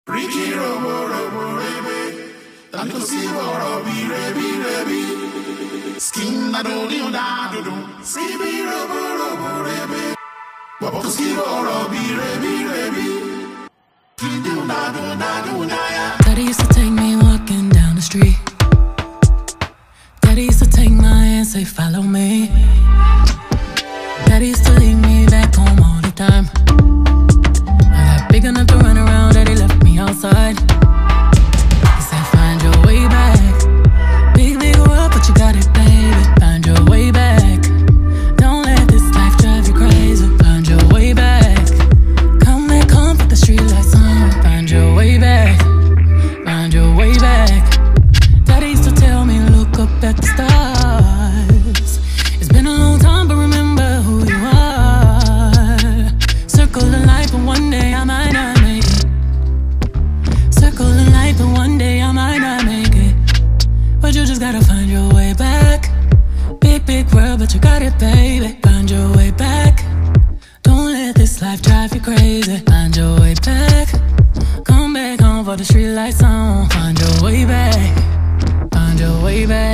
Ricky Robo Robo Rebe, and to see Robi Rebi Rebi. Skin that do do da do do. See me Robo Robo Rebe. What to see Robi Rebi Rebi. Do da do da do da ya. Daddy used to take me walking down the street. Daddy used to take my hand, say follow me. Daddy used to leave me back home all the time. I got big enough to run around, Daddy left me outside. He said find your way back. Big world, but you got it, baby. Find your way back. Don't let this life drive you crazy. Find your way back. Come back home, put the street lights on. Find your way back. Find your way back. Daddy used to tell me, look up at the stars. It's been a long time, but remember who you are. Circle the life, but one day I might not make it. Circle the life, but one day I might not make it. But you just gotta find your way back. Big world, but you got it, baby. Find your way back. Don't let this life drive you crazy. Find your way back. Come back home for the street lights on. Find your way back. Find your way back.